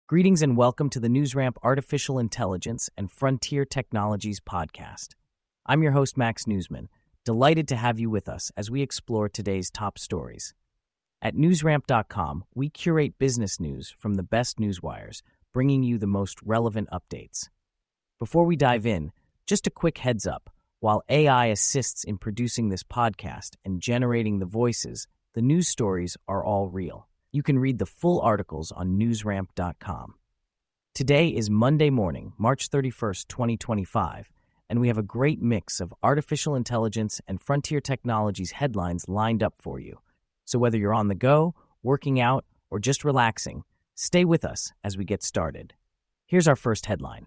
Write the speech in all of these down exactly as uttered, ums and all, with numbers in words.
Greetings and welcome to the NewsRamp Artificial Intelligence and Frontier Technologies podcast. I'm your host, Max Newsman, delighted to have you with us as we explore today's top stories. At newsramp dot com, we curate business news from the best newswires, bringing you the most relevant updates. Before we dive in, just a quick heads up. While A I assists in producing this podcast and generating the voices, the news stories are all real. You can read the full articles on newsramp dot com. Today is Monday morning, March thirty-first, twenty twenty-five, and we have a great mix of artificial intelligence and frontier technologies headlines lined up for you. So whether you're on the go, working out, or just relaxing, stay with us as we get started. Here's our first headline.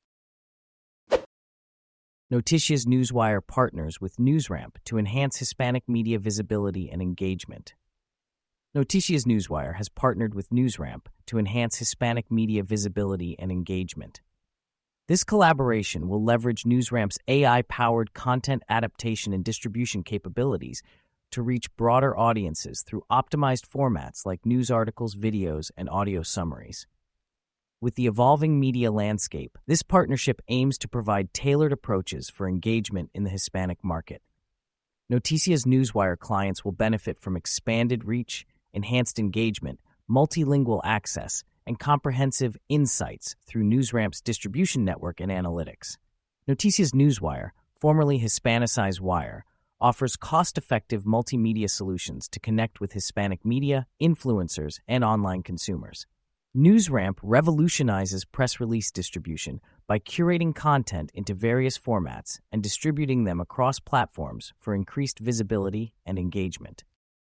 Noticias Newswire partners with NewsRamp to enhance Hispanic media visibility and engagement. Noticias Newswire has partnered with NewsRamp to enhance Hispanic media visibility and engagement. This collaboration will leverage NewsRamp's A I-powered content adaptation and distribution capabilities to reach broader audiences through optimized formats like news articles, videos, and audio summaries. With the evolving media landscape, this partnership aims to provide tailored approaches for engagement in the Hispanic market. Noticias Newswire clients will benefit from expanded reach, enhanced engagement, multilingual access, and comprehensive insights through NewsRamp's distribution network and analytics. Noticias Newswire, formerly Hispanicize Wire, offers cost-effective multimedia solutions to connect with Hispanic media, influencers, and online consumers. NewsRamp revolutionizes press release distribution by curating content into various formats and distributing them across platforms for increased visibility and engagement.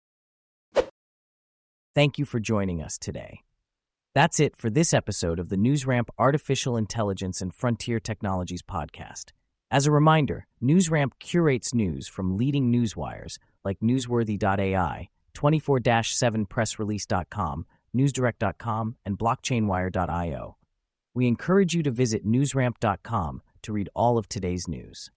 Thank you for joining us today. That's it for this episode of the NewsRamp Artificial Intelligence and Frontier Technologies podcast. As a reminder, NewsRamp curates news from leading newswires like newsworthy dot A I, twenty-four seven press release dot com, newsdirect dot com, and blockchainwire dot I O. We encourage you to visit newsramp dot com to read all of today's news.